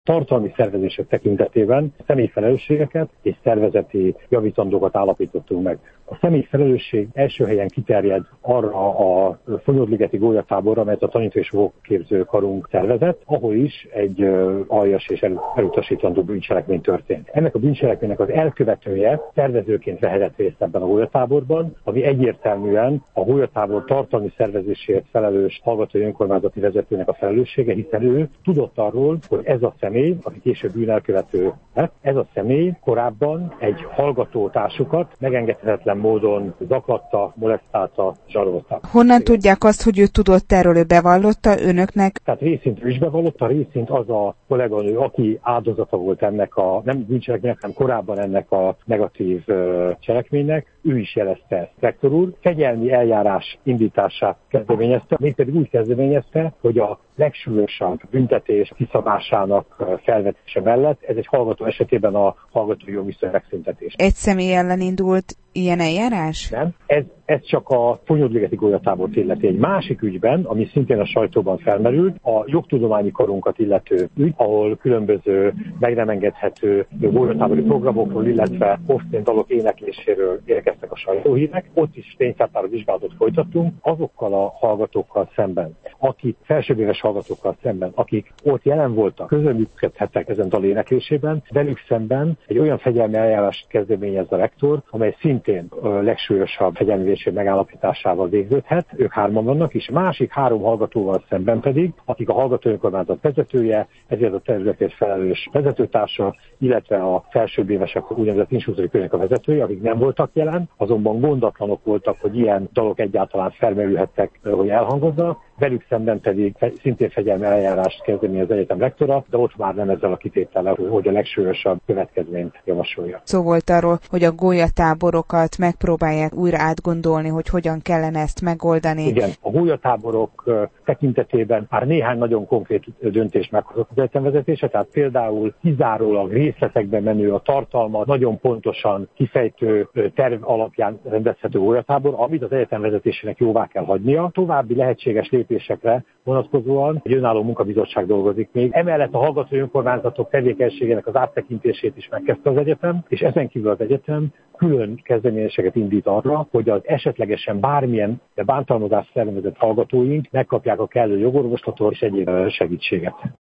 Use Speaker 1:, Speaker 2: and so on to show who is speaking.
Speaker 1: Tartalmi szervezések tekintetében személyfelelősségeket és szervezeti javítandókat állapítottunk meg. A személyfelelősség első helyen kiterjed arra a Fonyódligeti Gólyatáborra, amelyet a tanító és óvóképző karunk szervezett, ahol is egy aljas és elutasítandó bűncselekmény történt. Ennek a bűncselekménynek az elkövetője szervezőként vehetett részt ebben a gólyatáborban, ami egyértelműen a gólyatábor tartalmi szervezésért felelős hallgatói önkormányzati vezetőnek a felelőssége, hiszen ő tudott arról, hogy ez a személy, aki később bűnelkövető lett, ez a személy korábban egy hallgatótársukat megengedhetetlen módon zaklatta, molesztálta, zsarolta.
Speaker 2: Honnan tudják azt, hogy ő tudott erről, ő bevallotta önöknek?
Speaker 1: Tehát részint ő is bevallotta, részint az a kolléganő, aki áldozata volt ennek a, nem bűncselekménynek, hanem korábban ennek a negatív cselekménynek, ő is jelezte ezt. Rektor úr fegyelmi eljárás indítását kezdeményezte, mégpedig úgy kezdeményezte, hogy a legsúlyosabb büntetés kiszabásának felvetése mellett ez egy hallgató esetében a hallgatói jogviszony megszüntetés.
Speaker 2: Egy személy ellen indult ilyen eljárás?
Speaker 1: Nem, ez csak a Fonyódligeti Gólyatábort illeti. Egy másik ügyben, ami szintén a sajtóban felmerült, a jogtudományi karunkat illető ügy, ahol különböző meg nem engedhető gólyatábori programokról, illetve Hofszén dalok énekléséről érkeztek a sajtóhírek. Ott is tényfeltáró vizsgálatot folytattunk azokkal a hallgatókkal szemben, akik felsőbbéves hallgatókkal szemben, akik ott jelen voltak, közreműködhettek ezen dal éneklésében, velük szemben egy olyan fegyelmi eljárást kezdeményez a rektor, amely szintén legsúlyosabb fegyelmi megállapításával végződhet, ők hárman vannak, és másik 3 hallgatóval szemben pedig, akik a hallgatói önkormányzat vezetője, ezért a területért felelős vezetőtársa, illetve a felsőbb évesek úgynevezett instruktori körnek a vezetője, akik nem voltak jelen, azonban gondatlanok voltak, hogy ilyen dalok egyáltalán felmerülhettek, hogy elhangozzanak, velük szemben pedig szintén fegyelmi eljárást kezdeményez az egyetem rektora, de ott már nem ezzel a kitétellel, hogy a legsúlyosabb következményt javasolja.
Speaker 2: Szó volt arról, hogy a gólyatáborokat megpróbálják újra átgondolni, hogy hogyan kellene ezt megoldani.
Speaker 1: Igen, a gólyatáborok tekintetében már néhány nagyon konkrét döntést meghozott az egyetemvezetése, tehát például kizárólag részletekben menő a tartalmat nagyon pontosan kifejtő terv alapján rendezhető gólyatábor, amit az egyetemvezetésének jóvá kell hagynia. További lehetséges lépésekre vonatkozóan egy önálló munkabizottság dolgozik még. Emellett a hallgatói önkormányzatok tevékenységének az áttekintését is megkezdte az egyetem, és ezen kívül az egyetem külön kezdeményezéseket indít arra, hogy az esetlegesen bármilyen bántalmazást szervezett hallgatóink megkapják a kellő jogorvoslatot és egyéb segítséget.